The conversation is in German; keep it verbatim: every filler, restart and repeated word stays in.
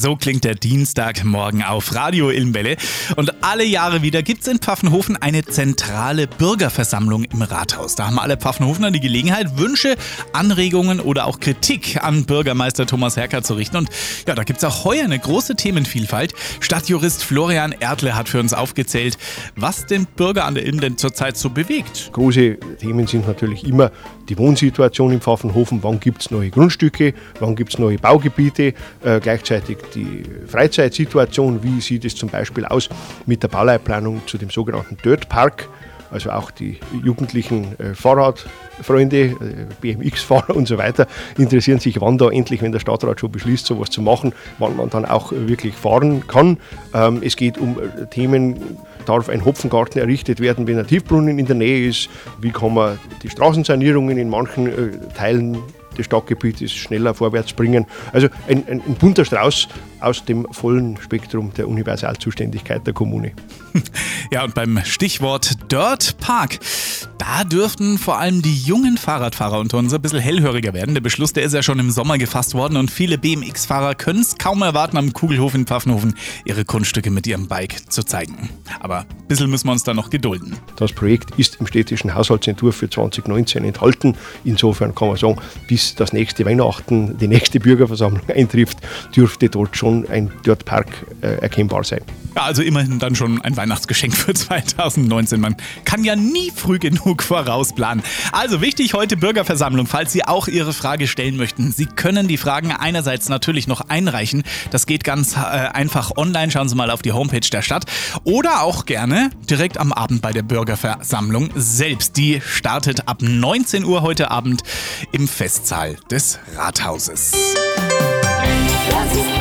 So klingt der Dienstagmorgen auf Radio Ilmenwelle. Und alle Jahre wieder gibt's in Pfaffenhofen eine zentrale Bürgerversammlung im Rathaus. Da haben alle Pfaffenhofener die Gelegenheit, Wünsche, Anregungen oder auch Kritik an Bürgermeister Thomas Herker zu richten. Und ja, da gibt's auch heuer eine große Themenvielfalt. Stadtjurist Florian Erdle hat für uns aufgezählt, was den Bürger an der Ilm denn zurzeit so bewegt. Große Themen sind natürlich immer die Wohnsituation in Pfaffenhofen. Wann gibt es neue Grundstücke? Wann gibt es neue Baugebiete? Äh, gleichzeitig die Freizeitsituation. Wie sieht es zum Beispiel aus mit der Bauleitplanung zu dem sogenannten Dirt Park? Also auch die jugendlichen äh, Fahrradfreunde, äh, B M X-Fahrer und so weiter, interessieren sich, wann da endlich, wenn der Stadtrat schon beschließt, sowas zu machen, wann man dann auch äh, wirklich fahren kann. Ähm, es geht um äh, Themen, darf ein Hopfengarten errichtet werden, wenn ein Tiefbrunnen in der Nähe ist? Wie kann man die Straßensanierungen in manchen äh, Teilen des Stadtgebietes schneller vorwärts bringen? Also ein, ein, ein bunter Strauß aus dem vollen Spektrum der Universalzuständigkeit der Kommune. Ja, und beim Stichwort Dirt Park, da dürften vor allem die jungen Fahrradfahrer unter uns ein bisschen hellhöriger werden. Der Beschluss, der ist ja schon im Sommer gefasst worden und viele B M X-Fahrer können es kaum erwarten, am Kugelhof in Pfaffenhofen ihre Kunststücke mit ihrem Bike zu zeigen. Aber ein bisschen müssen wir uns da noch gedulden. Das Projekt ist im städtischen Haushaltsentwurf für zwanzig neunzehn enthalten. Insofern kann man sagen, bis das nächste Weihnachten, die nächste Bürgerversammlung eintrifft, dürfte dort schon ein Dirt Park äh, erkennbar sein. Ja, also immerhin dann schon ein Weihnachtsgeschenk für zwanzig neunzehn. Man kann ja nie früh genug vorausplanen. Also wichtig heute Bürgerversammlung, falls Sie auch Ihre Frage stellen möchten. Sie können die Fragen einerseits natürlich noch einreichen. Das geht ganz äh, einfach online. Schauen Sie mal auf die Homepage der Stadt. Oder auch gerne direkt am Abend bei der Bürgerversammlung selbst. Die startet ab neunzehn Uhr heute Abend im Festsaal des Rathauses. Das ist